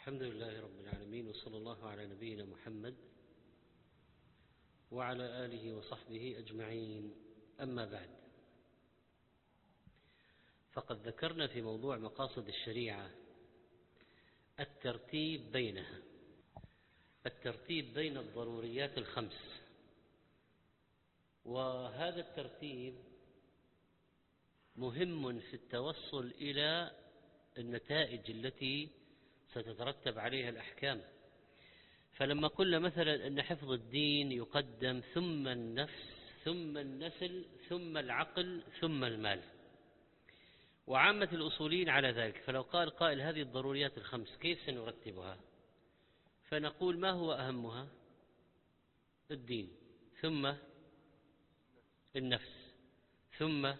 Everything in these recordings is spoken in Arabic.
الحمد لله رب العالمين، وصلى الله على نبينا محمد وعلى آله وصحبه أجمعين. أما بعد، فقد ذكرنا في موضوع مقاصد الشريعة الترتيب بين الضروريات الخمس، وهذا الترتيب مهم في التوصل إلى النتائج التي ستترتب عليها الأحكام. فلما قلنا مثلا أن حفظ الدين يقدم ثم النفس ثم النسل ثم العقل ثم المال، وعامة الأصولين على ذلك، فلو قال قائل هذه الضروريات الخمس كيف سنرتبها؟ فنقول ما هو أهمها؟ الدين، ثم النفس، ثم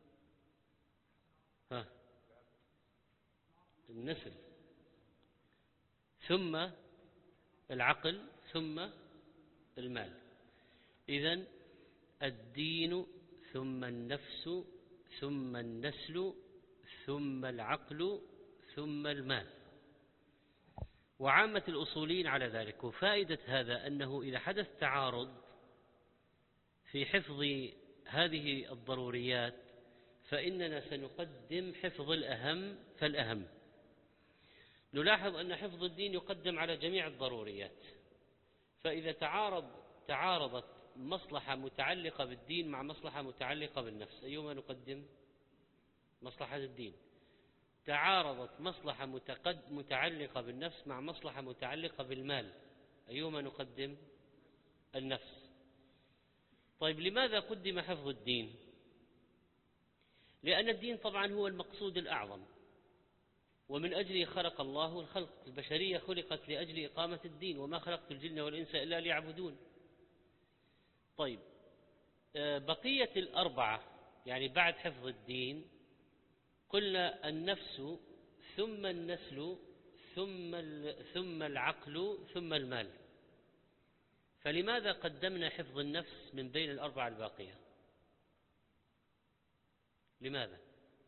النسل، ثم العقل، ثم المال. إذن الدين ثم النفس ثم النسل ثم العقل ثم المال، وعامة الأصولين على ذلك. وفائدة هذا أنه إذا حدث تعارض في حفظ هذه الضروريات فإننا سنقدم حفظ الأهم فالأهم. نلاحظ أن حفظ الدين يقدم على جميع الضروريات، فإذا تعارضت مصلحة متعلقة بالدين مع مصلحة متعلقة بالنفس، أيهما نقدم؟ مصلحة الدين. تعارضت مصلحة متعلقة بالنفس مع مصلحة متعلقة بالمال، أيهما نقدم؟ النفس. طيب، لماذا قدم حفظ الدين؟ لأن الدين طبعا هو المقصود الأعظم، ومن أجله خلق الله الخلق. البشرية خلقت لأجل إقامة الدين، وما خلقت الجن والإنس إلا ليعبدون. طيب، بقية الأربعة يعني بعد حفظ الدين قلنا النفس ثم النسل ثم العقل ثم المال. فلماذا قدمنا حفظ النفس من بين الأربعة الباقية؟ لماذا؟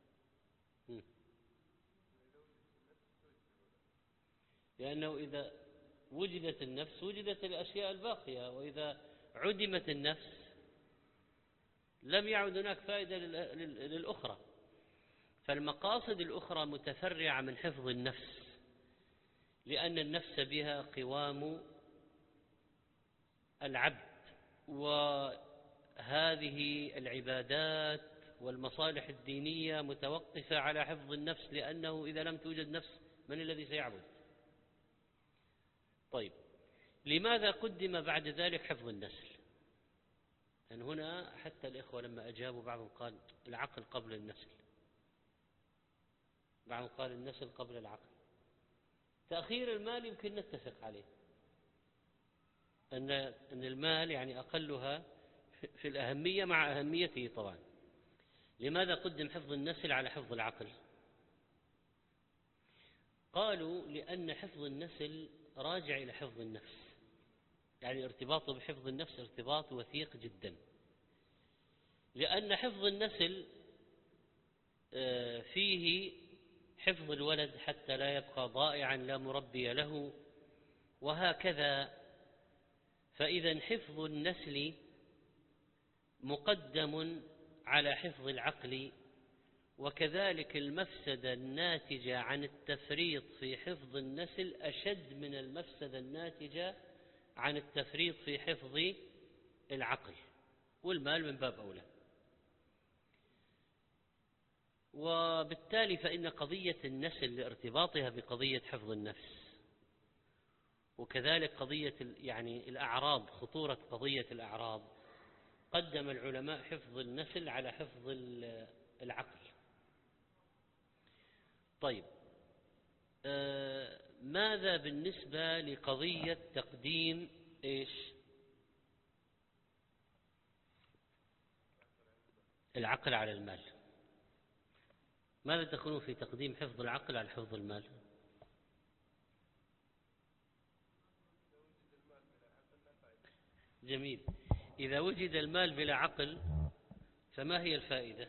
لأنه إذا وجدت النفس وجدت الأشياء الباقية، وإذا عدمت النفس لم يعد هناك فائدة للأخرى. فالمقاصد الأخرى متفرعة من حفظ النفس، لأن النفس بها قوام العبد، وهذه العبادات والمصالح الدينية متوقفة على حفظ النفس، لأنه إذا لم توجد نفس من الذي سيعبد؟ طيب، لماذا قدم بعد ذلك حفظ النسل؟ لأن هنا حتى الإخوة لما أجابوا بعضهم قال العقل قبل النسل، بعضهم قال النسل قبل العقل. تأخير المال يمكن نتفق عليه، أن المال يعني أقلها في الأهمية مع أهميته طبعا. لماذا قدم حفظ النسل على حفظ العقل؟ قالوا لأن حفظ النسل راجع إلى حفظ النفس، يعني ارتباطه بحفظ النفس ارتباط وثيق جدا، لأن حفظ النسل فيه حفظ الولد حتى لا يبقى ضائعا لا مربي له، وهكذا. فإذا حفظ النسل مقدم على حفظ العقل، وكذلك المفسدة الناتجة عن التفريط في حفظ النسل أشد من المفسدة الناتجة عن التفريط في حفظ العقل، والمال من باب أولى. وبالتالي فإن قضية النسل لارتباطها بقضية حفظ النفس، وكذلك قضية يعني الأعراض، خطورة قضية الأعراض، قدم العلماء حفظ النسل على حفظ العقل. طيب، ماذا بالنسبة لقضية تقديم العقل على المال؟ ماذا تقولون في تقديم حفظ العقل على حفظ المال؟ جميل. إذا وجد المال بلا عقل فما هي الفائدة؟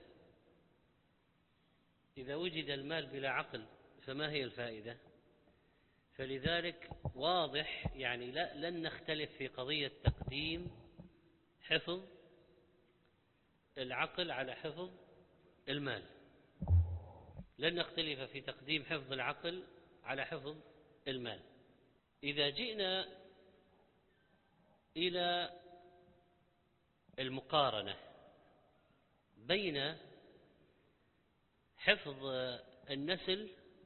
إذا وجد المال بلا عقل فما هي الفائدة؟ فلذلك واضح يعني لن نختلف في قضية تقديم حفظ العقل على حفظ المال، لن نختلف في تقديم حفظ العقل على حفظ المال. إذا جئنا إلى المقارنة بين حفظ النسل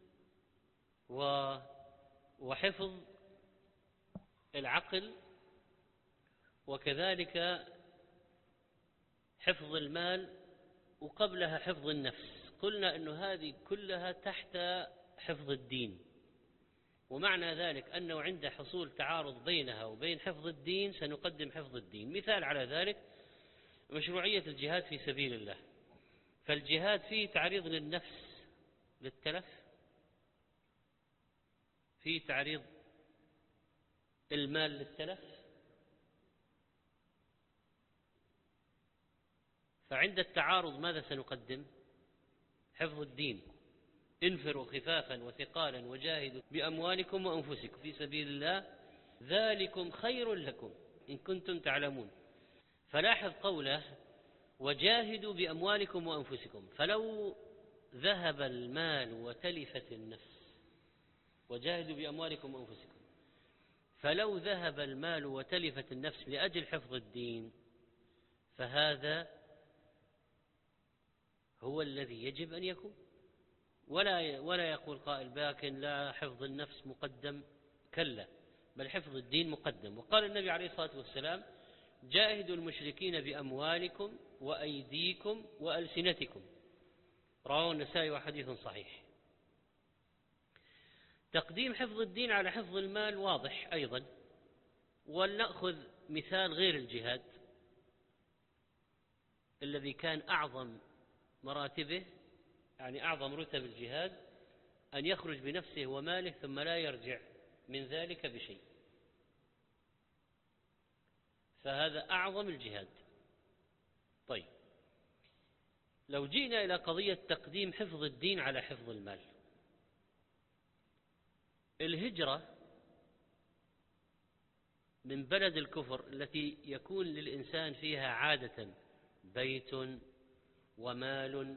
وحفظ العقل وكذلك حفظ المال وقبلها حفظ النفس، قلنا أن هذه كلها تحت حفظ الدين، ومعنى ذلك أنه عند حصول تعارض بينها وبين حفظ الدين سنقدم حفظ الدين. مثال على ذلك مشروعية الجهاد في سبيل الله، فالجهاد فيه تعريض للنفس للتلف، فيه تعريض المال للتلف، فعند التعارض ماذا سنقدم؟ حفظ الدين. انفروا خفافا وثقالا وجاهدوا بأموالكم وأنفسكم في سبيل الله ذلكم خير لكم إن كنتم تعلمون. فلاحظ قوله وجاهدوا بأموالكم وأنفسكم، فلو ذهب المال وتلفت النفس، وجاهدوا بأموالكم وأنفسكم، فلو ذهب المال وتلفت النفس لأجل حفظ الدين فهذا هو الذي يجب أن يكون، ولا يقول قائل لكن لا حفظ النفس مقدم، كلا، بل حفظ الدين مقدم. وقال النبي عليه الصلاة والسلام جاهدوا المشركين بأموالكم وأيديكم وألسنتكم، رواه النسائي وحديث صحيح. تقديم حفظ الدين على حفظ المال واضح أيضا. ولنأخذ مثال غير الجهاد الذي كان أعظم مراتبه، يعني أعظم رتب الجهاد أن يخرج بنفسه وماله ثم لا يرجع من ذلك بشيء، فهذا أعظم الجهاد. طيب لو جئنا إلى قضية تقديم حفظ الدين على حفظ المال، الهجرة من بلد الكفر التي يكون للإنسان فيها عادة بيت ومال،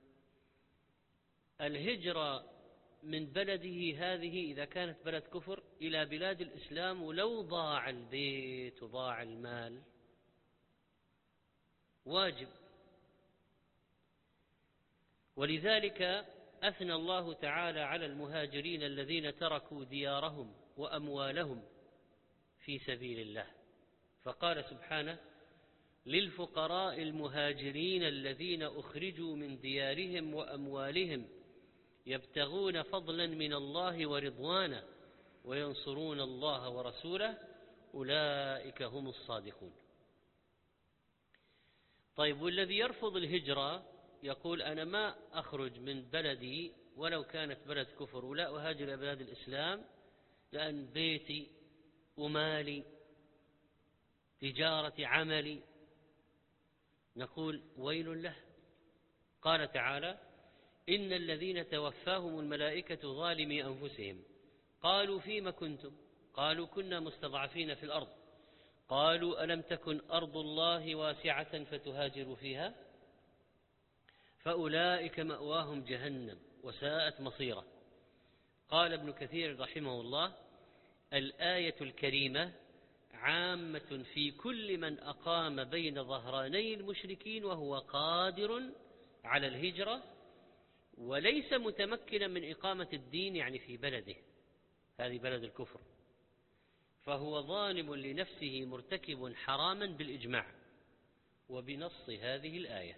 الهجرة من بلده هذه إذا كانت بلد كفر إلى بلاد الإسلام ولو ضاع البيت وضاع المال واجب. ولذلك أثنى الله تعالى على المهاجرين الذين تركوا ديارهم وأموالهم في سبيل الله، فقال سبحانه للفقراء المهاجرين الذين أخرجوا من ديارهم وأموالهم يبتغون فضلا من الله ورضوانا وينصرون الله ورسوله أولئك هم الصادقون. طيب والذي يرفض الهجرة يقول أنا ما أخرج من بلدي ولو كانت بلد كفر ولا أهاجر إلى بلاد الإسلام لأن بيتي ومالي تجارة عملي، نقول ويل له. قال تعالى إن الذين توفاهم الملائكة ظالمي أنفسهم قالوا فيم كنتم قالوا كنا مستضعفين في الأرض قالوا ألم تكن أرض الله واسعة فتهاجروا فيها فأولئك مأواهم جهنم وساءت مصيرا. قال ابن كثير رحمه الله الآية الكريمة عامة في كل من أقام بين ظهراني المشركين وهو قادر على الهجرة وليس متمكنا من إقامة الدين، يعني في بلده هذه بلد الكفر، فهو ظالم لنفسه مرتكب حراما بالإجماع وبنص هذه الآية.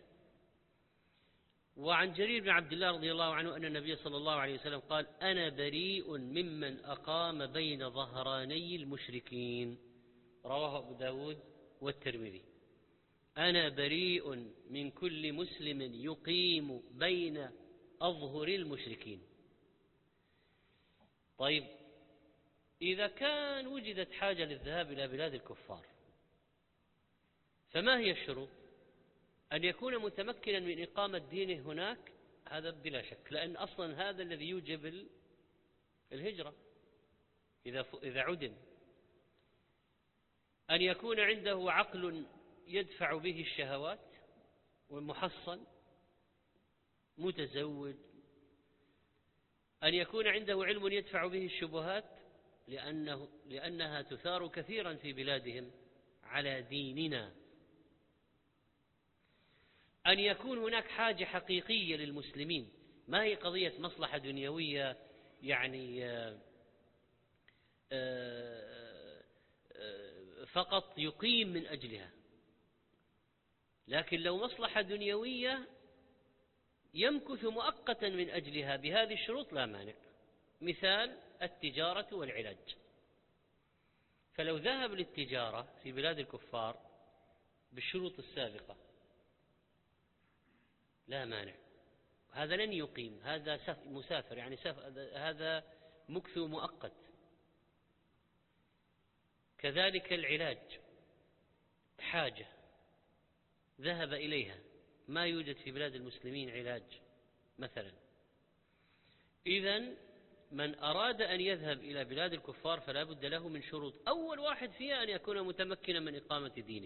وعن جرير بن عبد الله رضي الله عنه أن النبي صلى الله عليه وسلم قال أنا بريء ممن أقام بين ظهراني المشركين، رواه أبو داود والترمذي. أنا بريء من كل مسلم يقيم بين أظهر المشركين. طيب إذا كان وجدت حاجة للذهاب إلى بلاد الكفار فما هي الشروط؟ أن يكون متمكنا من إقامة دينه هناك، هذا بلا شك، لأن أصلا هذا الذي يوجب الهجرة. إذا عدم، أن يكون عنده عقل يدفع به الشهوات ومحصن متزوج، أن يكون عنده علم يدفع به الشبهات لأنها تثار كثيرا في بلادهم على ديننا، أن يكون هناك حاجة حقيقية للمسلمين، ما هي قضية مصلحة دنيوية يعني فقط يقيم من أجلها، لكن لو مصلحة دنيوية يمكث مؤقتا من أجلها بهذه الشروط لا مانع. مثال التجارة والعلاج، فلو ذهب للتجارة في بلاد الكفار بالشروط السابقة لا مانع، هذا لن يقيم، هذا مسافر يعني هذا مكث مؤقت. كذلك العلاج حاجة ذهب إليها، ما يوجد في بلاد المسلمين علاج مثلا، إذن من أراد أن يذهب إلى بلاد الكفار فلا بد له من شروط، أول واحد فيها أن يكون متمكنا من إقامة دينه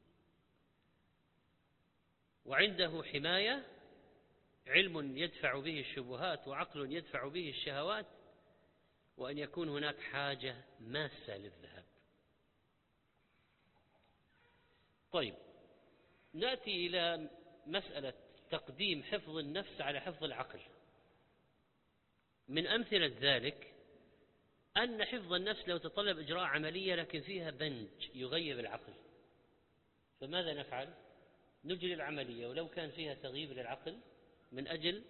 وعنده حماية، علم يدفع به الشبهات وعقل يدفع به الشهوات، وأن يكون هناك حاجة ماسة للذهاب. طيب، نأتي إلى مسألة تقديم حفظ النفس على حفظ العقل. من أمثلة ذلك أن حفظ النفس لو تطلب إجراء عملية لكن فيها بنج يغيب العقل، فماذا نفعل؟ نجري العملية ولو كان فيها تغييب للعقل من أجل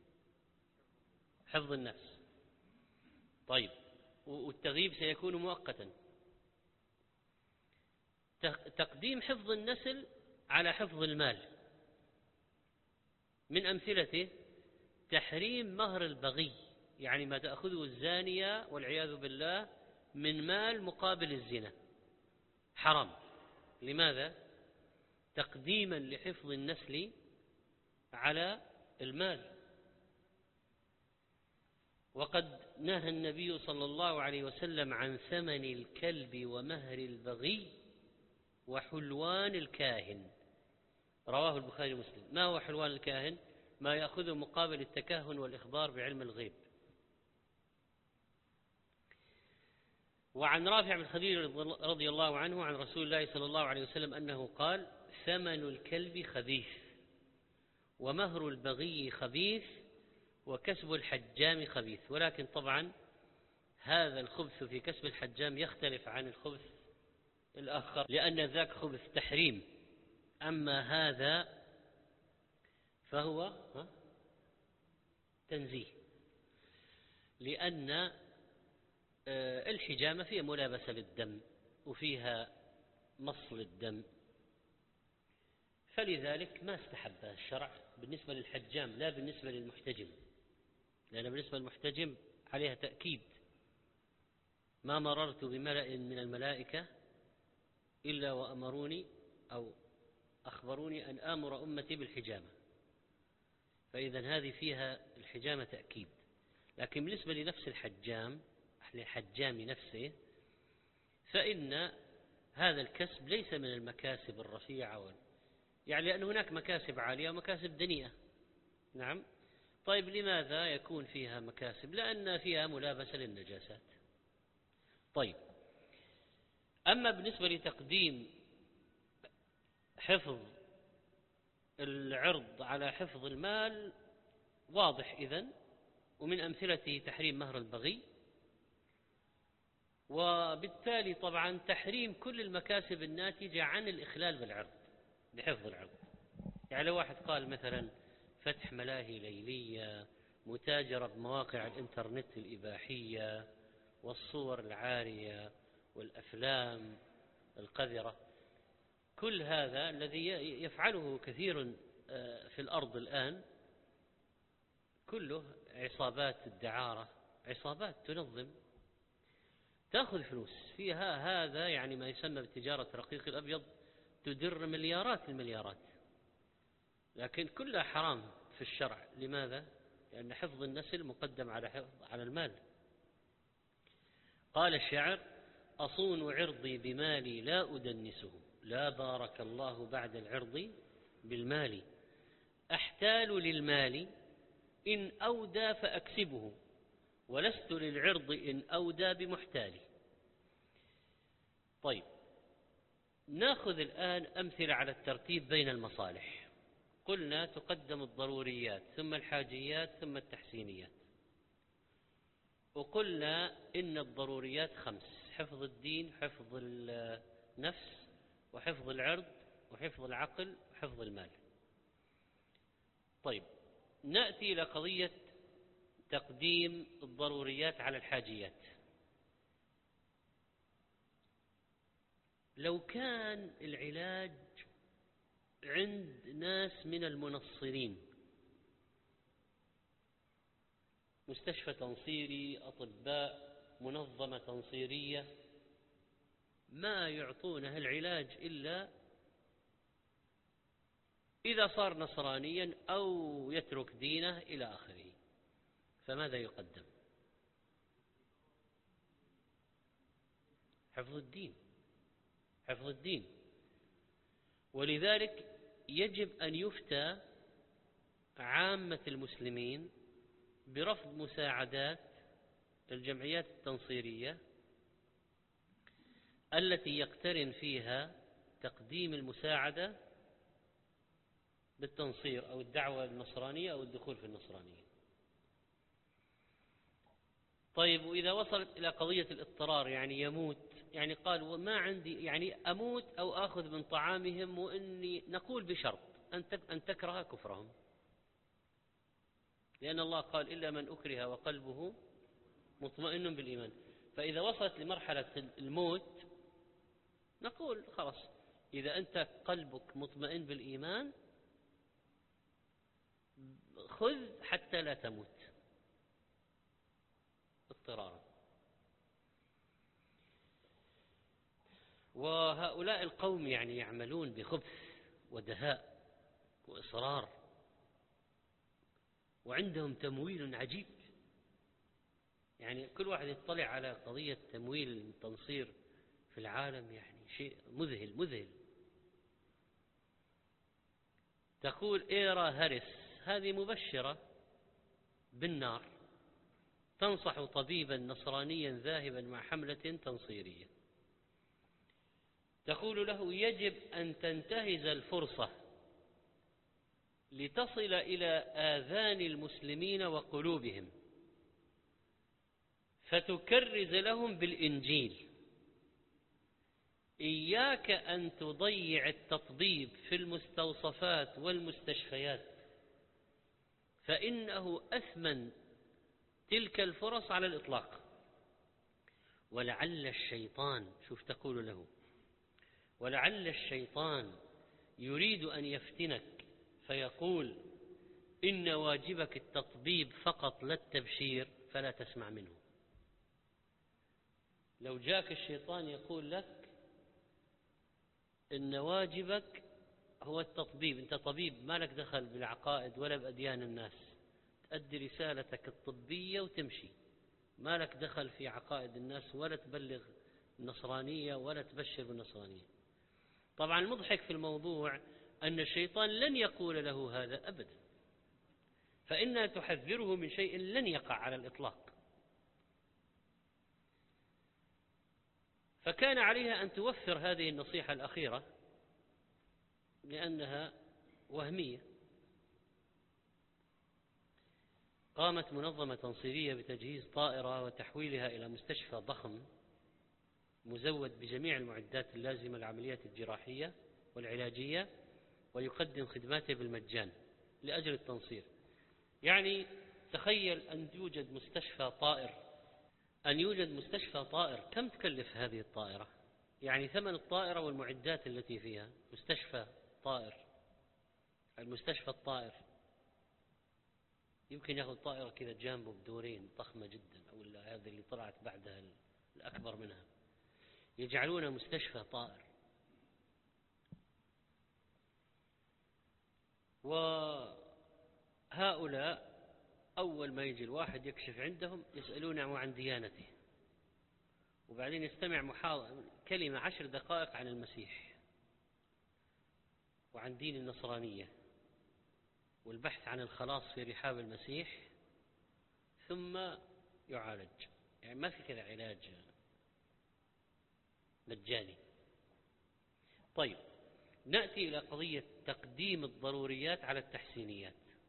حفظ النفس. طيب، والتغييب سيكون مؤقتا. تقديم حفظ النسل على حفظ المال، من أمثلته تحريم مهر البغي، يعني ما تأخذه الزانية والعياذ بالله من مال مقابل الزنا حرام. لماذا؟ تقديما لحفظ النسل على المال. وقد نهى النبي صلى الله عليه وسلم عن ثمن الكلب ومهر البغي وحلوان الكاهن، رواه البخاري ومسلم. ما هو حلوان الكاهن؟ ما يأخذ مقابل التكهن والإخبار بعلم الغيب. وعن رافع بن خديج رضي الله عنه عن رسول الله صلى الله عليه وسلم أنه قال: ثمن الكلب خبيث، ومهر البغي خبيث، وكسب الحجام خبيث. ولكن طبعا هذا الخبث في كسب الحجام يختلف عن الخبث الآخر، لأن ذاك خبث تحريم، أما هذا فهو تنزيه، لأن الحجامة فيها ملابسة للدم وفيها مص للدم، فلذلك ما استحبها الشرع بالنسبة للحجام، لا بالنسبة للمحتجم، لأن بالنسبة للمحتجم عليها تأكيد: ما مررت بملأ من الملائكة إلا وأمروني أو أخبروني أن آمر أمتي بالحجامة، فإذا هذه فيها الحجامة تأكيد. لكن بالنسبة لنفس الحجام، للحجام نفسه، فإن هذا الكسب ليس من المكاسب الرفيعة، يعني لأن هناك مكاسب عالية ومكاسب دنيئة. نعم. طيب، لماذا يكون فيها مكاسب؟ لأن فيها ملابسة للنجاسات. طيب، أما بالنسبة لتقديم حفظ العرض على حفظ المال واضح إذن، ومن أمثلته تحريم مهر البغي، وبالتالي طبعا تحريم كل المكاسب الناتجة عن الإخلال بالعرض بحفظ العرض. يعني لو واحد قال مثلا فتح ملاهي ليلية، متاجرة بمواقع الإنترنت الإباحية والصور العارية والأفلام القذرة، كل هذا الذي يفعله كثير في الأرض الآن كله عصابات الدعارة، عصابات تنظم تأخذ فلوس فيها، هذا يعني ما يسمى بتجارة رقيق الأبيض، تدر مليارات المليارات، لكن كلها حرام في الشرع. لماذا؟ لأن حفظ النسل مقدم على المال. قال الشاعر: أصون عرضي بمالي لا أدنسه، لا بارك الله بعد العرض بالمال، أحتال للمال إن أودى فأكسبه، ولست للعرض إن أودى بمحتالي. طيب، نأخذ الآن أمثلة على الترتيب بين المصالح. قلنا تقدم الضروريات ثم الحاجيات ثم التحسينيات، وقلنا إن الضروريات 5: حفظ الدين، حفظ النفس، وحفظ العرض، وحفظ العقل، وحفظ المال. طيب، نأتي إلى قضية تقديم الضروريات على الحاجيات. لو كان العلاج عند ناس من المنصرين، مستشفى تنصيري، أطباء، منظمة تنصيرية، ما يعطونه العلاج إلا إذا صار نصرانيا أو يترك دينه إلى آخره، فماذا يقدم؟ حفظ الدين، حفظ الدين. ولذلك يجب أن يفتى عامة المسلمين برفض مساعدات الجمعيات التنصيرية التي يقترن فيها تقديم المساعدة بالتنصير أو الدعوة النصرانية أو الدخول في النصرانية. طيب، وإذا وصلت إلى قضية الاضطرار، يعني يموت، يعني قال وما عندي، يعني أموت أو آخذ من طعامهم، وإني نقول بشرط أن تكره كفرهم، لأن الله قال: إلا من أكره وقلبه مطمئن بالإيمان. فإذا وصلت لمرحلة الموت نقول خلاص، إذا أنت قلبك مطمئن بالإيمان خذ حتى لا تموت اضطرارا. وهؤلاء القوم يعني يعملون بخبث ودهاء وإصرار، وعندهم تمويل عجيب. يعني كل واحد يطلع على قضية تمويل التنصير في العالم، يعني شيء مذهل مذهل. تقول إيرا هاريس، هذه مبشرة بالنار، تنصح طبيبا نصرانيا ذاهبا مع حملة تنصيرية، تقول له: يجب أن تنتهز الفرصة لتصل إلى آذان المسلمين وقلوبهم، فتكرز لهم بالإنجيل. إياك أن تضيع التطبيب في المستوصفات والمستشفيات، فإنه أثمن تلك الفرص على الإطلاق. ولعل الشيطان، شوف تقول له، ولعل الشيطان يريد أن يفتنك فيقول: إن واجبك التطبيب فقط لا التبشير، فلا تسمع منه. لو جاك الشيطان يقول لك إن واجبك هو التطبيب، أنت طبيب ما لك دخل بالعقائد ولا بأديان الناس، تؤدي رسالتك الطبية وتمشي، ما لك دخل في عقائد الناس ولا تبلغ النصرانية ولا تبشر بالنصرانية. طبعا المضحك في الموضوع أن الشيطان لن يقول له هذا أبدا، فإنها تحذره من شيء لن يقع على الإطلاق. فكان عليها أن توفر هذه النصيحة الأخيرة لأنها وهمية. قامت منظمة تنصيرية بتجهيز طائرة وتحويلها إلى مستشفى ضخم مزود بجميع المعدات اللازمة للعمليات الجراحية والعلاجية، ويقدم خدماته بالمجان لأجل التنصير. يعني تخيل أن يوجد مستشفى طائر، أن يوجد مستشفى طائر. كم تكلف هذه الطائرة؟ يعني ثمن الطائرة والمعدات التي فيها. مستشفى طائر، المستشفى الطائر يمكن يأخذ طائرة كذا جانبه بدورين ضخمة جدا، أو هذه اللي طلعت بعدها الأكبر منها، يجعلون مستشفى طائر. وهؤلاء أول ما يجي الواحد يكشف عندهم يسألونه عن ديانته، وبعدين يستمع كلمة 10 دقائق عن المسيح وعن دين النصرانية والبحث عن الخلاص في رحاب المسيح، ثم يعالج. يعني ما في كذا علاج مجاني. طيب، نأتي إلى قضية تقديم الضروريات على التحسينيات.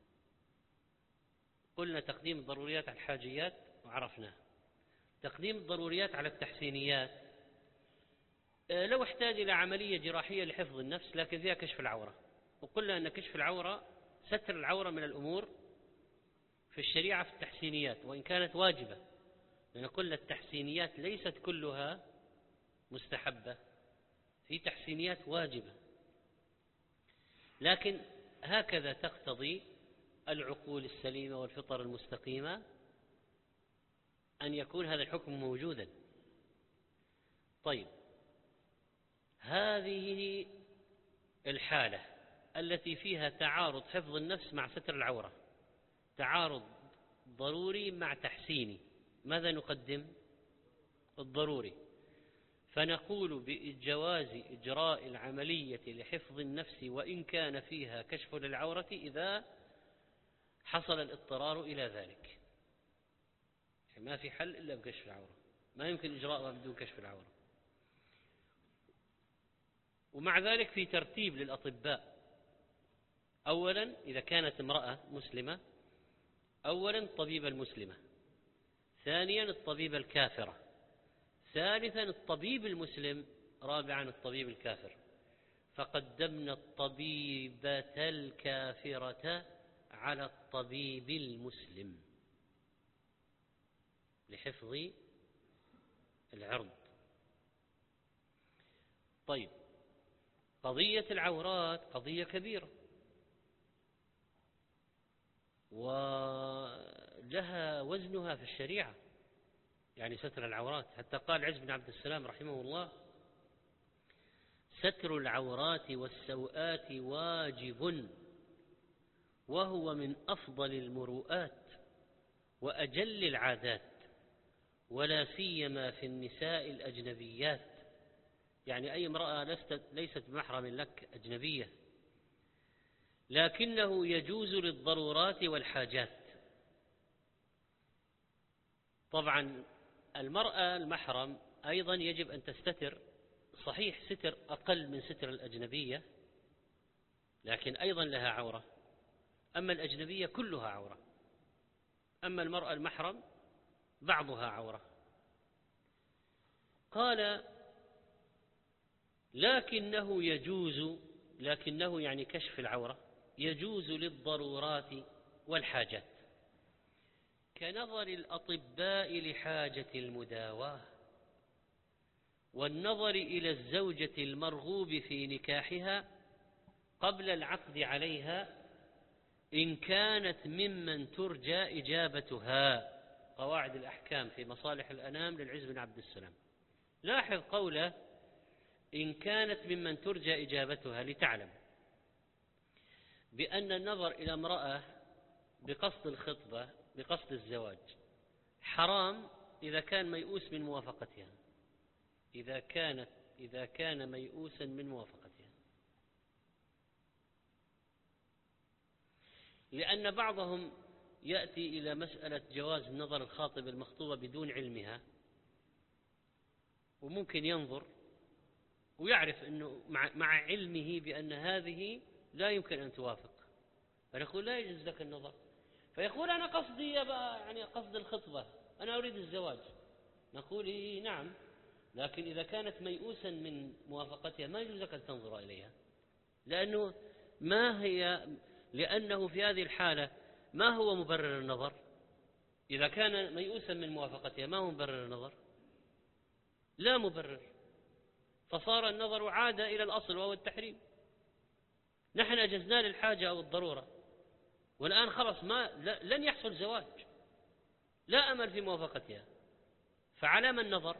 قلنا تقديم الضروريات على الحاجيات وعرفناه. تقديم الضروريات على التحسينيات، لو احتاج إلى عملية جراحية لحفظ النفس لكن فيها كشف العورة، وقلنا أن كشف العورة، ستر العورة من الأمور في الشريعة في التحسينيات وإن كانت واجبة، لأن قلنا التحسينيات ليست كلها مستحبة، في تحسينيات واجبة، لكن هكذا تقتضي العقول السليمة والفطر المستقيمة أن يكون هذا الحكم موجودا. طيب، هذه الحالة التي فيها تعارض حفظ النفس مع ستر العورة، تعارض ضروري مع تحسيني، ماذا نقدم؟ الضروري. فنقول بجواز إجراء العملية لحفظ النفس وإن كان فيها كشف للعورة إذا حصل الاضطرار إلى ذلك. ما في حل إلا بكشف العورة، ما يمكن إجراءها بدون كشف العورة. ومع ذلك في ترتيب للأطباء. أولا إذا كانت امرأة مسلمة، أولا الطبيبة المسلمة، ثانيا الطبيبة الكافرة، ثالثا الطبيب المسلم، رابعا الطبيب الكافر. فقدمنا الطبيبة الكافرة على الطبيب المسلم لحفظ العرض. طيب، قضية العورات قضية كبيرة ولها وزنها في الشريعة، يعني ستر العورات. حتى قال عز بن عبد السلام رحمه الله: ستر العورات والسوءات واجب، وهو من أفضل المروءات وأجل العادات، ولا سيما في النساء الأجنبيات. يعني أي امرأة ليست بمحرم لك أجنبية، لكنه يجوز للضرورات والحاجات. طبعا المرأة المحرم أيضا يجب أن تستتر، صحيح ستر أقل من ستر الأجنبية لكن أيضا لها عورة. أما الأجنبية كلها عورة، أما المرأة المحرم بعضها عورة. قال: لكنه يجوز، لكنه يعني كشف العورة يجوز للضرورات والحاجات، كنظر الأطباء لحاجة المداواة، والنظر إلى الزوجة المرغوب في نكاحها قبل العقد عليها إن كانت ممن ترجى إجابتها. قواعد الأحكام في مصالح الأنام للعز بن عبد السلام. لاحظ قوله: إن كانت ممن ترجى إجابتها، لتعلم بأن النظر إلى امرأة بقصد الخطبة بقصد الزواج حرام إذا كان ميؤوس من موافقتها، إذا كان ميؤوسا من موافقتها، لأن بعضهم يأتي إلى مسألة جواز نظر الخاطب المخطوبة بدون علمها، وممكن ينظر ويعرف أنه مع علمه بأن هذه لا يمكن أن توافق، فنقول لا يجوز لك النظر، فيقول: أنا قصدي يعني قصد الخطبة، أنا أريد الزواج. نقول: إيه نعم، لكن إذا كانت ميؤوسا من موافقتها ما يجوز لك أن تنظر إليها، لأنه في هذه الحالة ما هو مبرر النظر؟ إذا كان ميؤوسا من موافقتها ما هو مبرر النظر؟ لا مبرر، فصار النظر عاد إلى الأصل وهو التحريم. نحن أجزنا للحاجة أو الضرورة، والآن خلص لن يحصل زواج، لا أمل في موافقتها، فعلى من النظر؟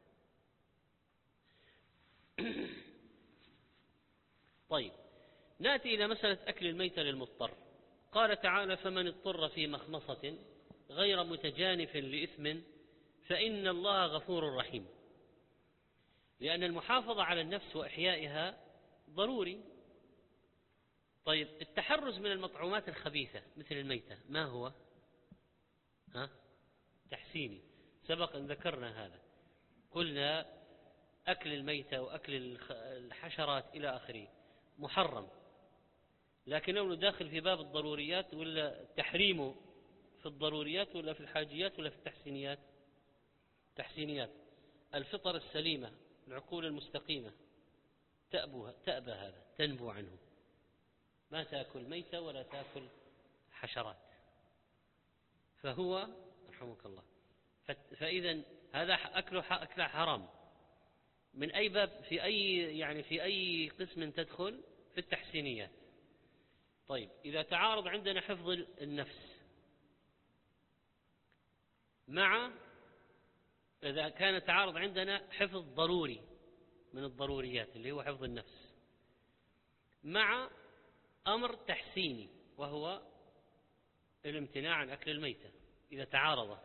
طيب، نأتي إلى مسألة أكل الميتة للمضطر. قال تعالى: فمن اضطر في مخمصة غير متجانف لإثم فإن الله غفور رحيم. لأن المحافظة على النفس وإحيائها ضروري. طيب التحرز من المطعومات الخبيثة مثل الميتة ما هو؟ تحسيني. سبق أن ذكرنا هذا، قلنا أكل الميتة وأكل الحشرات إلى آخره محرم، لكنه داخل في باب الضروريات ولا تحريمه في الضروريات ولا في الحاجيات ولا في التحسينيات؟ تحسينيات. الفطر السليمة العقول المستقيمة تأبى هذا، تنبو عنه، ما تأكل ميتة ولا تأكل حشرات، فهو رحمك الله. فإذا هذا أكل حرام من أي باب، في أي قسم تدخل؟ في التحسينيات. طيب إذا تعارض عندنا حفظ النفس إذا كان تعارض عندنا حفظ ضروري من الضروريات اللي هو حفظ النفس مع أمر تحسيني وهو الامتناع عن أكل الميتة، إذا تعارض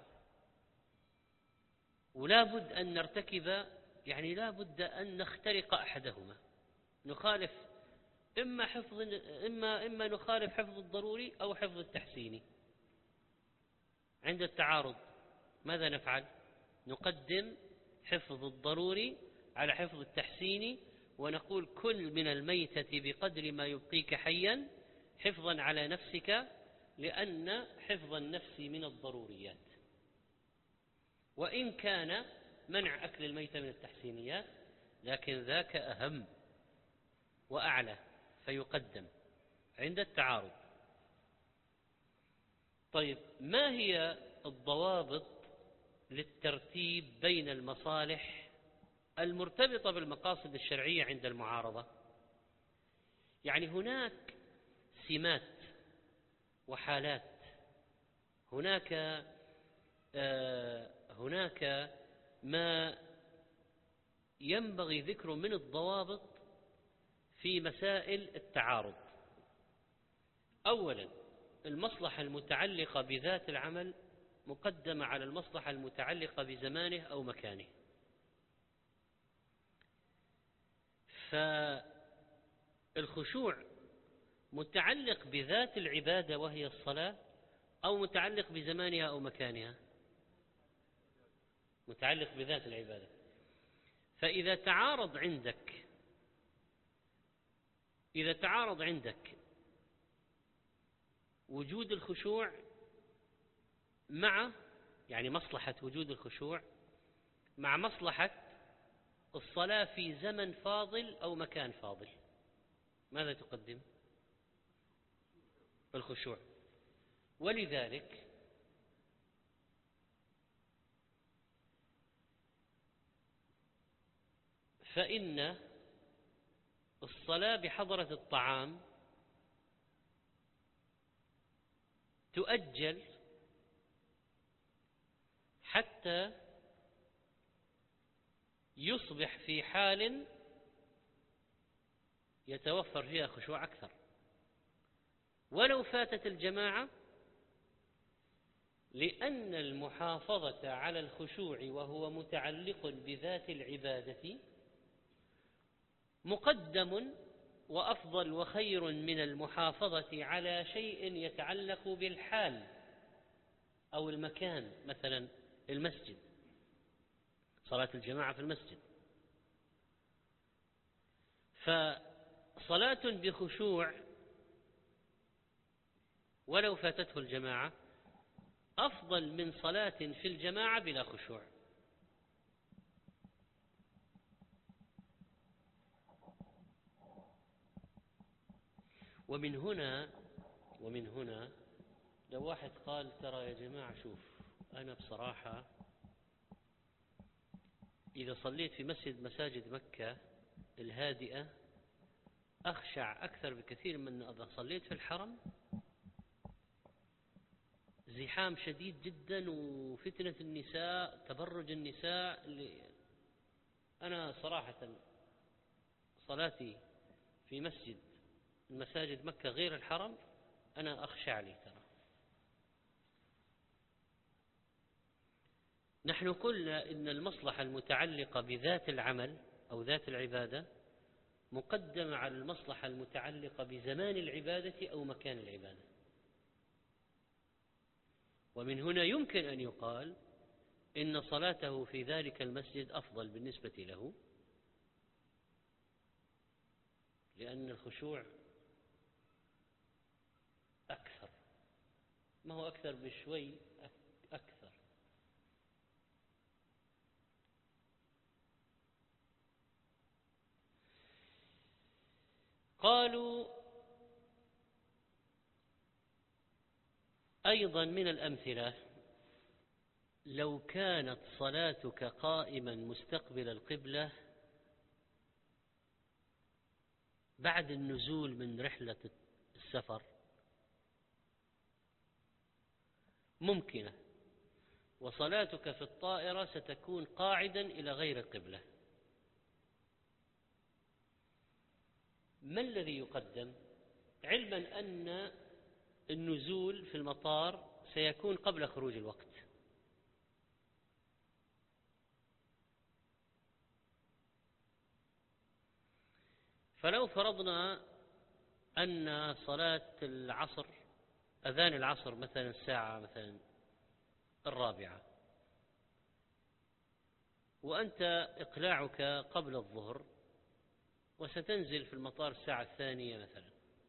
ولا بد أن نرتكب، لا بد أن نخترق أحدهما، نخالف إما نخالف حفظ الضروري أو حفظ التحسيني. عند التعارض ماذا نفعل؟ نقدم حفظ الضروري على حفظ التحسيني، ونقول كل من الميتة بقدر ما يبقيك حيا حفظا على نفسك، لأن حفظ النفس من الضروريات، وإن كان منع أكل الميتة من التحسينيات، لكن ذاك أهم وأعلى فيقدم عند التعارض. طيب ما هي الضوابط للترتيب بين المصالح المرتبطة بالمقاصد الشرعية عند المعارضة؟ هناك سمات وحالات، هناك ما ينبغي ذكره من الضوابط في مسائل التعارض. أولا المصلحة المتعلقة بذات العمل مقدمة على المصلحة المتعلقة بزمانه أو مكانه. فالخشوع متعلق بذات العبادة وهي الصلاة، أو متعلق بزمانها أو مكانها؟ متعلق بذات العبادة. فإذا تعارض عندك وجود الخشوع مع مصلحة وجود الخشوع مع مصلحة الصلاة في زمن فاضل أو مكان فاضل، ماذا تقدم؟ الخشوع. ولذلك فإن الصلاة بحضرة الطعام تؤجل حتى يصبح في حال يتوفر فيها خشوع أكثر. ولو فاتت الجماعة، لأن المحافظة على الخشوع وهو متعلق بذات العبادة مقدم وأفضل وخير من المحافظة على شيء يتعلق بالحال أو المكان، مثلا المسجد، صلاة الجماعة في المسجد. فصلاة بخشوع ولو فاتته الجماعة أفضل من صلاة في الجماعة بلا خشوع. ومن هنا لو واحد قال ترى يا جماعة شوف، أنا بصراحة إذا صليت في مساجد مكة الهادئة أخشع أكثر بكثير من إذا صليت في الحرم، زحام شديد جدا وفتنة النساء، تبرج النساء. أنا صراحة صلاتي في مساجد مكة غير الحرم أنا أخشع لي. ترى نحن قلنا إن المصلحة المتعلقة بذات العمل أو ذات العبادة مقدمة على المصلحة المتعلقة بزمان العبادة أو مكان العبادة. ومن هنا يمكن أن يقال إن صلاته في ذلك المسجد أفضل بالنسبة له، لأن الخشوع أكثر، ما هو أكثر بشوي، أكثر. قالوا أيضا من الأمثلة: لو كانت صلاتك قائما مستقبل القبلة بعد النزول من رحلة السفر ممكنة، وصلاتك في الطائرة ستكون قاعدا إلى غير القبلة، ما الذي يقدم؟ علما أن النزول في المطار سيكون قبل خروج الوقت، فلو فرضنا أن صلاة العصر، أذان العصر مثلا الساعة مثلا 4، وأنت إقلاعك قبل الظهر، وستنزل في المطار الساعة 2 مثلا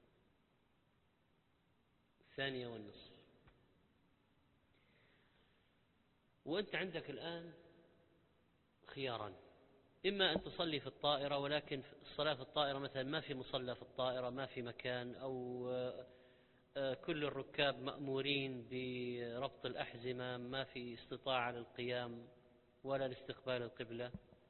2:30، وأنت عندك الآن خياران: إما أن تصلي في الطائرة، ولكن الصلاة في الطائرة مثلا ما في مصلى في الطائرة، ما في مكان، أو كل الركاب مأمورين بربط الأحزمة، ما في استطاعة للقيام ولا لاستقبال القبلة،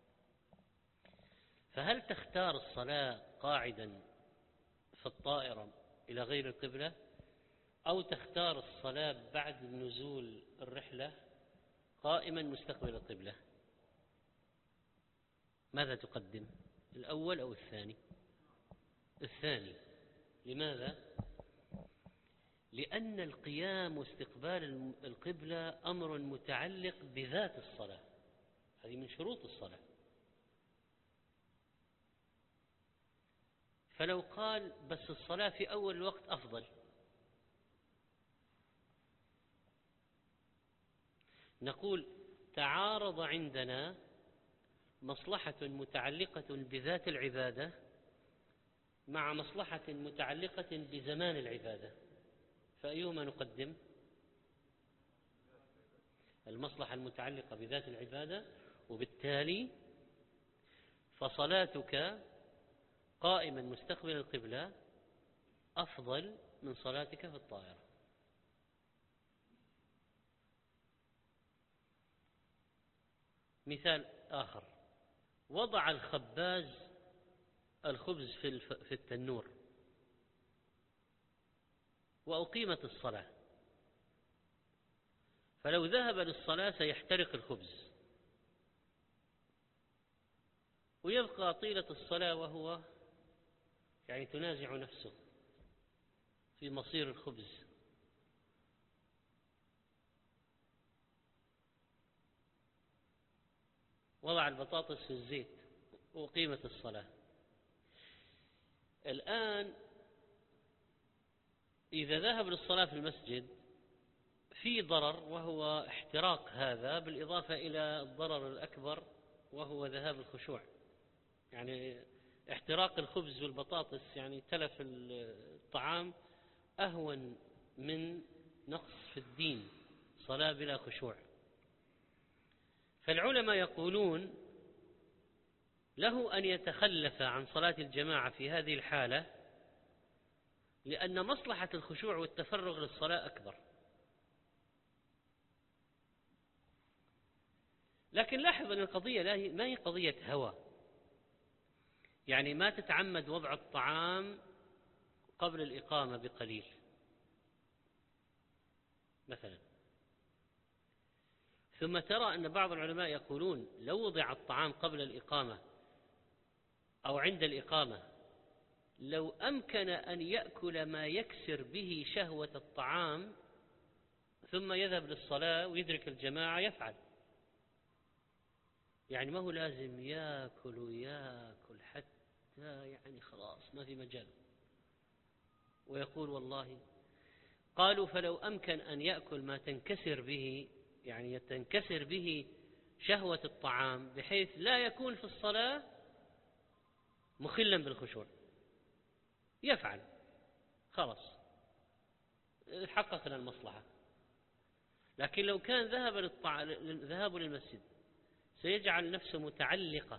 فهل تختار الصلاة قاعدا في الطائرة إلى غير القبلة، أو تختار الصلاة بعد نزول الرحلة قائما مستقبل القبلة؟ ماذا تقدم، الأول أو الثاني؟ الثاني. لماذا؟ لأن القيام واستقبال القبلة أمر متعلق بذات الصلاة، هذه من شروط الصلاة. فلو قال بس الصلاة في أول الوقت أفضل، نقول تعارض عندنا مصلحة متعلقة بذات العبادة مع مصلحة متعلقة بزمان العبادة، فأيهما نقدم؟ المصلحة المتعلقة بذات العبادة، وبالتالي فصلاتك قائما مستقبل القبلة أفضل من صلاتك في الطائرة. مثال آخر: وضع الخباز الخبز في التنور وأقيمت الصلاة، فلو ذهب للصلاة سيحترق الخبز، ويبقى طيلة الصلاة وهو يعني تنازع نفسه في مصير الخبز. وضع البطاطس في الزيت وأقيمت الصلاة. الآن إذا ذهب للصلاة في المسجد في ضرر، وهو احتراق هذا، بالإضافة إلى الضرر الأكبر وهو ذهاب الخشوع. يعني احتراق الخبز والبطاطس، يعني تلف الطعام، أهون من نقص في الدين، صلاة بلا خشوع. فالعلماء يقولون له أن يتخلف عن صلاة الجماعة في هذه الحالة، لأن مصلحة الخشوع والتفرغ للصلاة أكبر. لكن لاحظ أن القضية ما هي قضية هوى، يعني ما تتعمد وضع الطعام قبل الإقامة بقليل مثلا، ثم ترى أن بعض العلماء يقولون لو وضع الطعام قبل الإقامة أو عند الإقامة، لو أمكن أن يأكل ما يكسر به شهوة الطعام ثم يذهب للصلاة ويدرك الجماعة يفعل. يعني ما هو لازم ياكل وياكل حتى يعني خلاص ما في مجال، ويقول والله. قالوا فلو أمكن أن يأكل ما تنكسر به، يعني تنكسر به شهوة الطعام بحيث لا يكون في الصلاة مخلا بالخشوع، يفعل خلاص حققنا المصلحة. لكن لو كان ذهاب للمسجد سيجعل نفسه متعلقة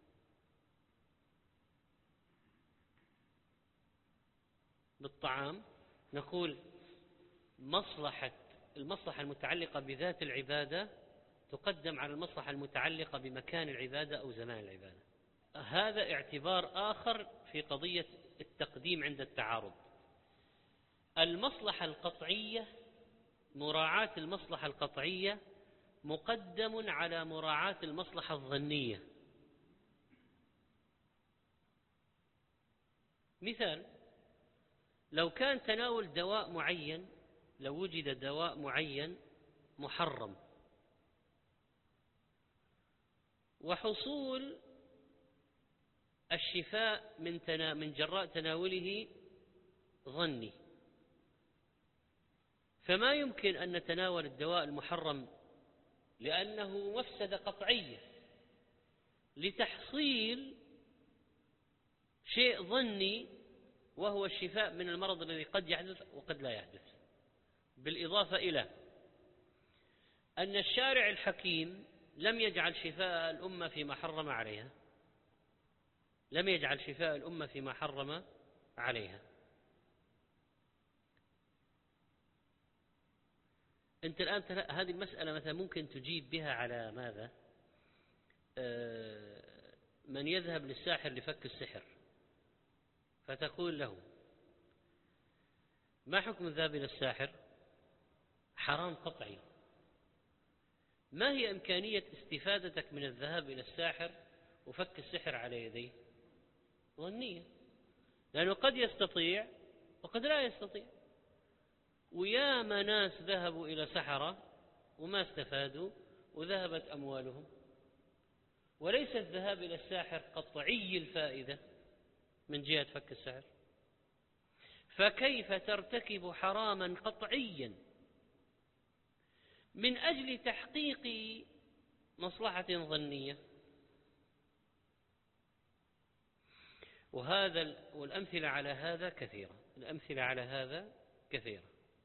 بالطعام، نقول المصلحة المتعلقة بذات العبادة تقدم على المصلحة المتعلقة بمكان العبادة أو زمان العبادة. هذا اعتبار آخر في قضية التقديم عند التعارض. المصلحة القطعية، مراعاة المصلحة القطعية مقدم على مراعاة المصلحة الظنية. مثال: لو كان تناول دواء معين، لو وجد دواء معين محرم وحصول الشفاء من جراء تناوله ظني، فما يمكن أن نتناول الدواء المحرم لأنه مفسدة قطعية لتحصيل شيء ظني وهو الشفاء من المرض الذي قد يحدث وقد لا يحدث. بالإضافة إلى أن الشارع الحكيم لم يجعل شفاء الأمة فيما حرم عليها، لم يجعل شفاء الأمة فيما حرم عليها. أنت الآن هذه المسألة مثلا ممكن تجيب بها على ماذا؟ من يذهب للساحر لفك السحر، فتقول له: ما حكم الذهاب إلى الساحر؟ حرام قطعي. ما هي إمكانية استفادتك من الذهاب إلى الساحر وفك السحر على يديه؟ ظنية، لأنه قد يستطيع وقد لا يستطيع. وياما ناس ذهبوا إلى سحرة وما استفادوا وذهبت أموالهم. وليس الذهاب إلى الساحر قطعي الفائدة من جهة فك السحر، فكيف ترتكب حراما قطعيا من أجل تحقيق مصلحة ظنية؟ والأمثلة على هذا كثيرة، الأمثلة على هذا كثيرة،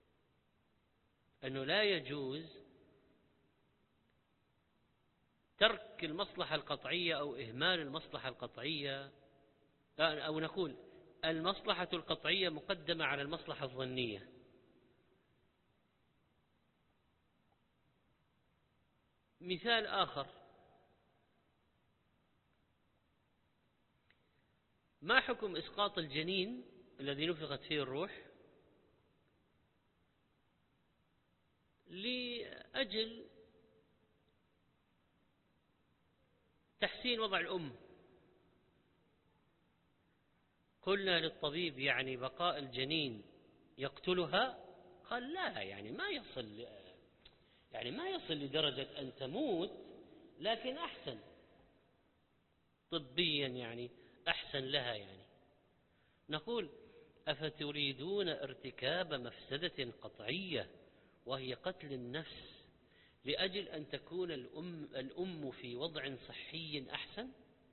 أنه لا يجوز ترك المصلحة القطعية أو إهمال المصلحة القطعية، أو نقول المصلحة القطعية مقدمة على المصلحة الظنية. مثال آخر: ما حكم إسقاط الجنين الذي نفخت فيه الروح لأجل تحسين وضع الأم؟ قلنا للطبيب: يعني بقاء الجنين يقتلها؟ قال: لا، يعني ما يصل لدرجة أن تموت، لكن أحسن طبيا، يعني أحسن لها. يعني نقول: أفتريدون ارتكاب مفسدة قطعية وهي قتل النفس لأجل أن تكون الأم في وضع صحي أحسن؟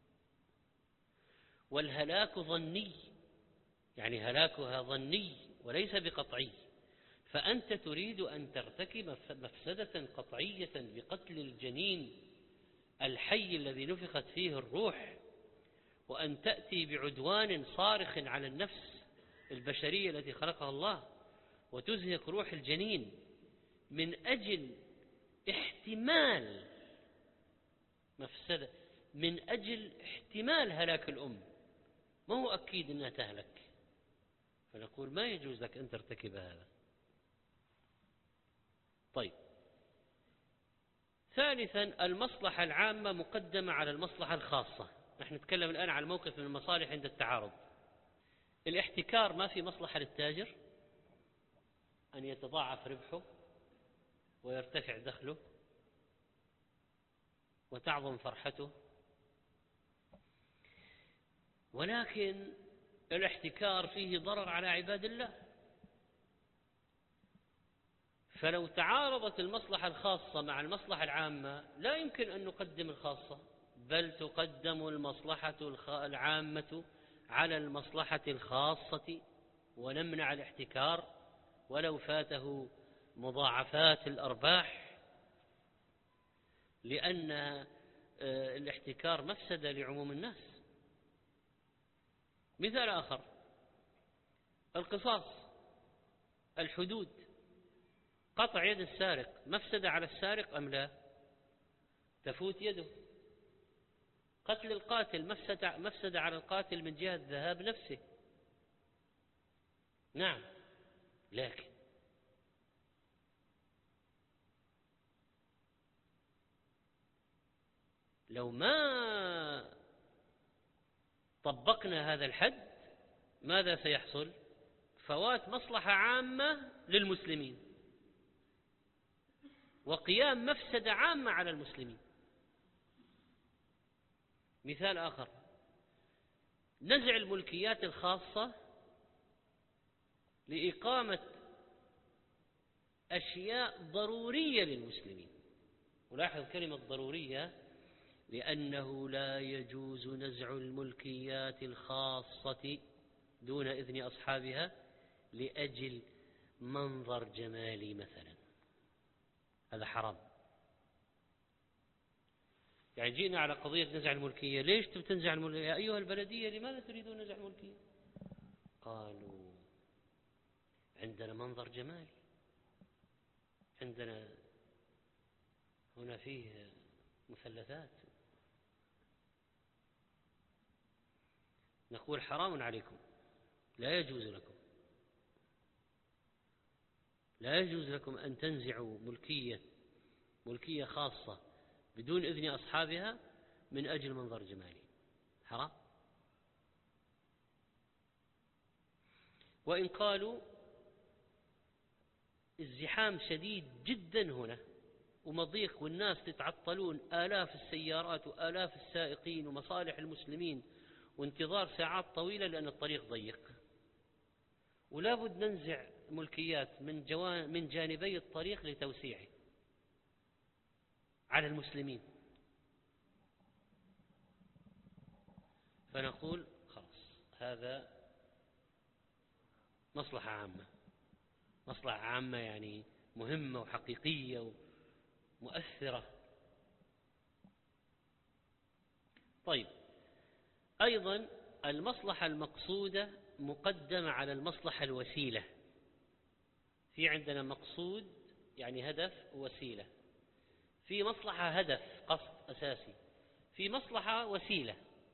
والهلاك ظني، يعني هلاكها ظني وليس بقطعي، فأنت تريد أن ترتكب مفسدة قطعية بقتل الجنين الحي الذي نفخت فيه الروح، وأن تأتي بعدوان صارخ على النفس البشرية التي خلقها الله وتزهق روح الجنين من أجل احتمال مفسدة، من أجل احتمال هلاك الأم. ما هو أكيد أنها تهلك، فنقول ما يجوز لك أن ترتكب هذا. طيب، ثالثا: المصلحة العامة مقدمة على المصلحة الخاصة. نحن نتكلم الآن على موقف من المصالح عند التعارض. الاحتكار ما في مصلحة للتاجر أن يتضاعف ربحه ويرتفع دخله؟ وتعظم فرحته. ولكن الاحتكار فيه ضرر على عباد الله، فلو تعارضت المصلحة الخاصة مع المصلحة العامة لا يمكن أن نقدم الخاصة، بل تقدم المصلحة العامة على المصلحة الخاصة، ونمنع الاحتكار ولو فاته مضاعفات الأرباح، لأن الاحتكار مفسدة لعموم الناس. مثال آخر: القصاص، الحدود، قطع يد السارق مفسدة على السارق أم لا؟ تفوت يده. قتل القاتل مفسدة على القاتل من جهة ذهاب نفسه. نعم، لكن لو ما طبقنا هذا الحد ماذا سيحصل؟ فوات مصلحة عامة للمسلمين وقيام مفسدة عامة على المسلمين. مثال آخر: نزع الملكيات الخاصة لإقامة أشياء ضرورية للمسلمين. ولاحظ كلمة ضرورية، لأنه لا يجوز نزع الملكيات الخاصة دون إذن أصحابها لأجل منظر جمالي مثلا، هذا حرام. يعني جينا على قضية نزع الملكية، ليش تنزع الملكية يا أيها البلدية؟ لماذا تريدون نزع الملكية؟ قالوا عندنا منظر جمالي، عندنا هنا فيه مثلثات. نقول حرام عليكم، لا يجوز لكم، لا يجوز لكم أن تنزعوا ملكية خاصة بدون إذن أصحابها من أجل منظر جمالي، حرام. وإن قالوا الزحام شديد جدا هنا ومضيق والناس تتعطلون، آلاف السيارات وآلاف السائقين ومصالح المسلمين وانتظار ساعات طويلة لأن الطريق ضيق، ولا بد ننزع ملكيات من جانبي الطريق لتوسيعه على المسلمين، فنقول خلاص هذا مصلحة عامة، مصلحة عامة يعني مهمة وحقيقية ومؤثرة. طيب، أيضا المصلحة المقصودة مقدمة على المصلحة الوسيلة. في عندنا مقصود يعني هدف ووسيلة، في مصلحة هدف قصد أساسي، في مصلحة وسيلة.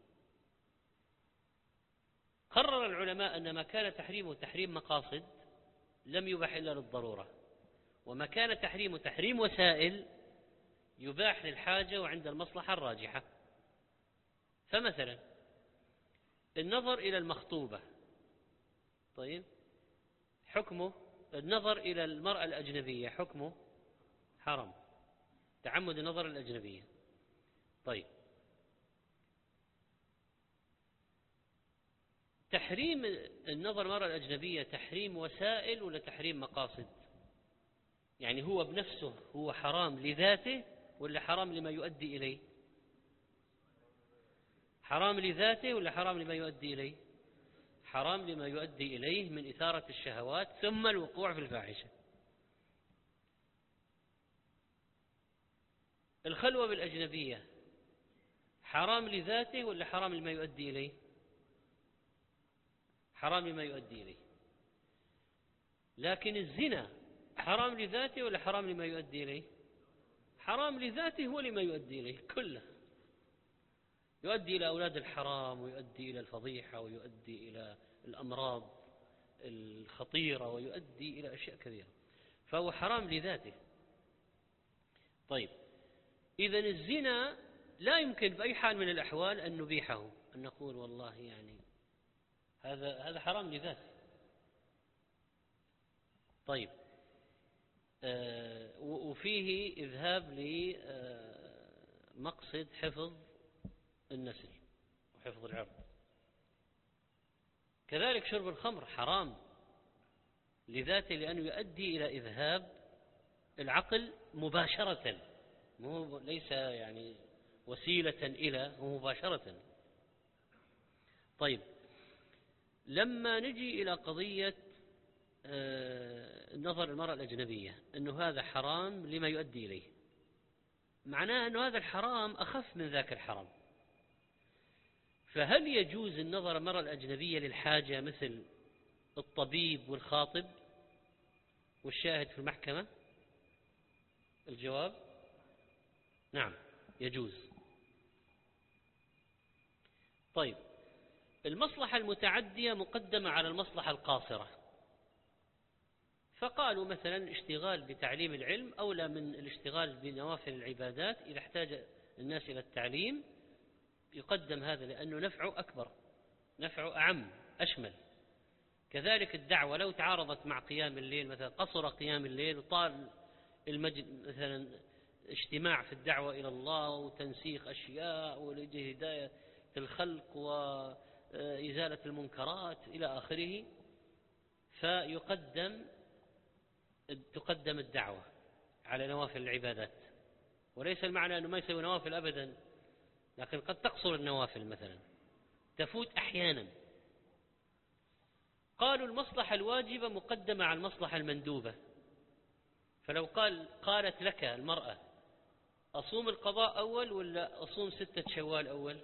قرر العلماء أن ما كان تحريمه تحريم مقاصد لم يباح إلا للضرورة، وما كان تحريمه تحريم وسائل يباح للحاجة وعند المصلحة الراجحة. فمثلا النظر إلى المخطوبة، طيب حكمه، النظر إلى المرأة الأجنبية حكمه حرام، تعمد النظر الأجنبية. طيب، تحريم النظر المرأة الأجنبية تحريم وسائل ولا تحريم مقاصد؟ يعني هو بنفسه هو حرام لذاته ولا حرام لما يؤدي إليه؟ حرام لذاته ولا حرام لما يؤدي إليه؟ حرام لما يؤدي إليه من إثارة الشهوات ثم الوقوع في الفاحشة. الخلوة بالأجنبية حرام لذاته ولا حرام لما يؤدي إليه؟ حرام لما يؤدي إليه. لكن الزنا حرام لذاته ولا حرام لما يؤدي إليه؟ حرام لذاته ولما يؤدي إليه كله، يؤدي إلى أولاد الحرام ويؤدي إلى الفضيحة ويؤدي إلى الأمراض الخطيرة ويؤدي إلى أشياء كثيرة، فهو حرام لذاته. طيب، إذن الزنا لا يمكن بأي حال من الأحوال أن نبيحه، أن نقول والله يعني هذا حرام لذاته. طيب، وفيه إذهاب مقصد حفظ النسل وحفظ العرض. كذلك شرب الخمر حرام لذاته، لأنه يؤدي إلى إذهاب العقل مباشرة، ليس يعني وسيلة إلى، مباشرة. طيب، لما نجي إلى قضية نظر المرأة الأجنبية أنه هذا حرام لما يؤدي إليه، معناه أنه هذا الحرام أخف من ذاك الحرام. فهل يجوز النظر المرأة الأجنبية للحاجة مثل الطبيب والخاطب والشاهد في المحكمة؟ الجواب نعم، يجوز. طيب، المصلحة المتعدية مقدمة على المصلحة القاصرة، فقالوا مثلا الاشتغال بتعليم العلم أولى من الاشتغال بنوافل العبادات. إذا احتاج الناس إلى التعليم يقدم هذا، لأنه نفعه أكبر، نفعه أعم أشمل. كذلك الدعوة لو تعارضت مع قيام الليل، مثلا قصر قيام الليل وطال مثلا اجتماع في الدعوة إلى الله وتنسيخ أشياء ولهداية الخلق وإزالة المنكرات إلى آخره، تقدم الدعوة على نوافل العبادات. وليس المعنى أنه ما يسوي نوافل أبدا، لكن قد تقصر النوافل مثلا، تفوت أحيانا. قالوا المصلحة الواجبة مقدمة على المصلحة المندوبة. فلو قالت لك المرأة أصوم القضاء أول ولا أصوم 6 شوال أول،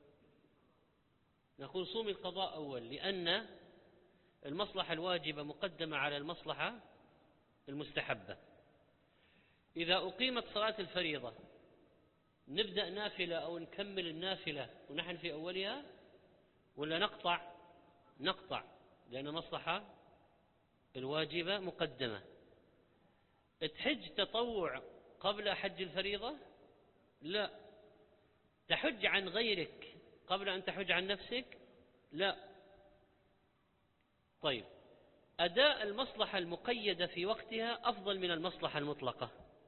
نقول صوم القضاء أول، لأن المصلحة الواجبة مقدمة على المصلحة المستحبة. إذا أقيمت صلاة الفريضة نبدأ نافلة أو نكمل النافلة ونحن في أولها، ولا نقطع لأن المصلحة الواجبة مقدمة. تحج تطوع قبل حج الفريضة؟ لا. تحج عن غيرك قبل أن تحج عن نفسك؟ لا. طيب، أداء المصلحة المقيدة في وقتها أفضل من المصلحة المطلقة.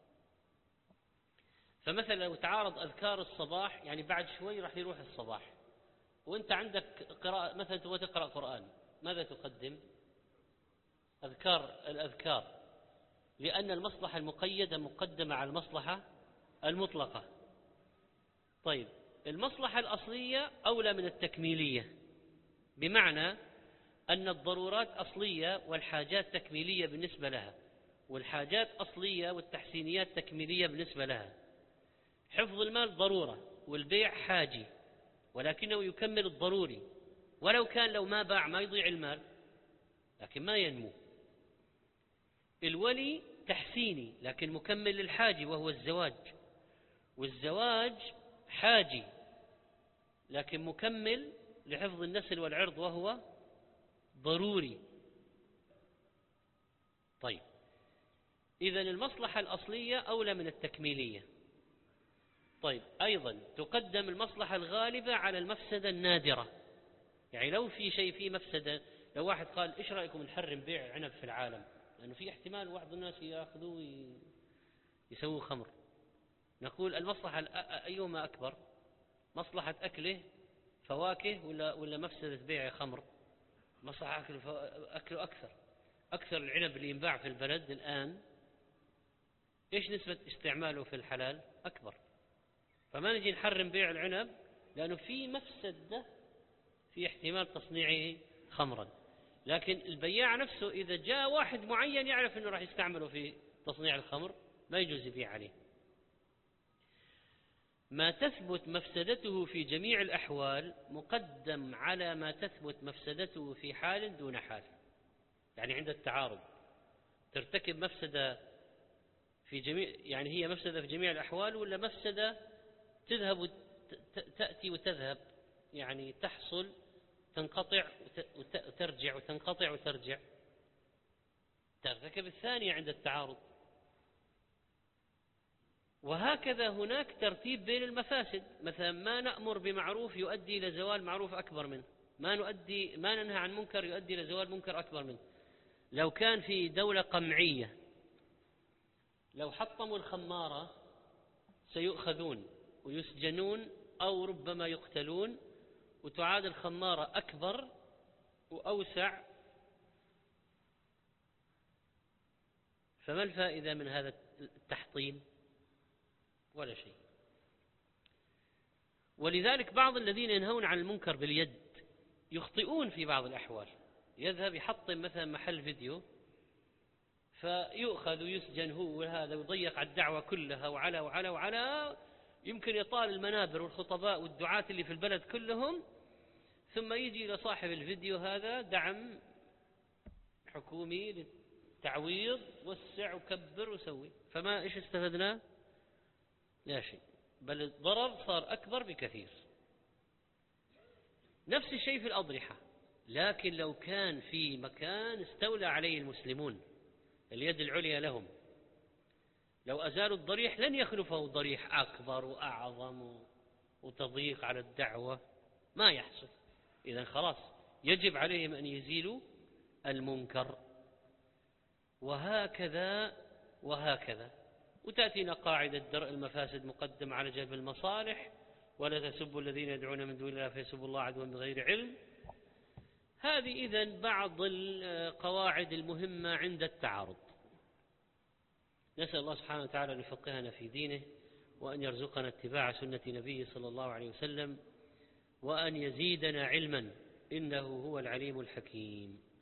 فمثلا لو تعارض أذكار الصباح، يعني بعد شوي راح يروح الصباح وانت عندك قراءة، مثلا تبغى تقرأ قرآن، ماذا تقدم؟ الأذكار، لأن المصلحة المقيدة مقدمة على المصلحة المطلقة. طيب، المصلحة الأصلية أولى من التكميلية، بمعنى أن الضرورات أصلية والحاجات تكميلية بالنسبة لها، والحاجات أصلية والتحسينيات تكميلية بالنسبة لها. حفظ المال ضرورة والبيع حاجي، ولكنه يكمل الضروري، ولو كان لو ما باع ما يضيع المال لكن ما ينمو. الولي تحسيني لكن مكمل للحاجي وهو الزواج، والزواج حاجي لكن مكمل لحفظ النسل والعرض وهو ضروري. طيب، إذن المصلحة الأصلية أولى من التكميلية. طيب، أيضا تقدم المصلحة الغالبة على المفسدة النادرة. يعني لو في شيء فيه مفسدة، لو واحد قال إيش رأيكم نحرم بيع عنب في العالم، لأنه في احتمال بعض الناس يأخذوه يسووا خمر، نقول المصلحة أيهما أكبر؟ مصلحة أكله فواكه ولا مفسدة بيع خمر؟ مصلحة أكله أكثر العنب اللي ينباع في البلد الآن، إيش نسبة استعماله في الحلال؟ أكبر. فما نجي نحرم بيع العنب لأنه في مفسدة، في احتمال تصنيعه خمرا. لكن البياع نفسه إذا جاء واحد معين يعرف أنه راح يستعمله في تصنيع الخمر ما يجوز يبيع عليه. ما تثبت مفسدته في جميع الأحوال مقدم على ما تثبت مفسدته في حال دون حال. يعني عند التعارض ترتكب مفسدة في جميع، يعني هي مفسدة في جميع الأحوال ولا مفسدة تذهب تأتي وتذهب، يعني تحصل تنقطع وترجع وتنقطع وترجع، ترتكب الثانية عند التعارض. وهكذا هناك ترتيب بين المفاسد، مثلا ما نأمر بمعروف يؤدي إلى زوال معروف أكبر منه، ما ننهى عن منكر يؤدي إلى زوال منكر أكبر منه. لو كان في دولة قمعية لو حطموا الخمارة سيؤخذون، ويسجنون أو ربما يقتلون، وتعاد الخمارة أكبر وأوسع. فما الفائدة من هذا التحطيم؟ ولا شيء. ولذلك بعض الذين ينهون عن المنكر باليد يخطئون في بعض الأحوال. يذهب يحطم مثلا محل فيديو فيؤخذ ويسجن هو وهذا ويضيق على الدعوة كلها وعلى وعلى وعلى، يمكن يطال المنابر والخطباء والدعاة اللي في البلد كلهم، ثم يجي إلى صاحب الفيديو هذا دعم حكومي للتعويض، وسع وكبر وسوي، فما إيش استفدنا؟ لا شيء، بل الضرر صار أكبر بكثير. نفس الشيء في الأضرحة، لكن لو كان في مكان استولى عليه المسلمون اليد العليا لهم، لو أزالوا الضريح لن يخلفه ضريح أكبر وأعظم وتضييق على الدعوة، ما يحصل. إذن خلاص يجب عليهم أن يزيلوا المنكر، وهكذا وهكذا. وتأتينا قاعدة درء المفاسد مقدم على جلب المصالح، ولا تسبوا الذين يدعون من دون الله فيسبوا الله عدوا بغير علم. هذه إذن بعض القواعد المهمة عند التعارض. نسأل الله سبحانه وتعالى أن يفقهنا في دينه، وأن يرزقنا اتباع سنة نبيه صلى الله عليه وسلم، وأن يزيدنا علما إنه هو العليم الحكيم.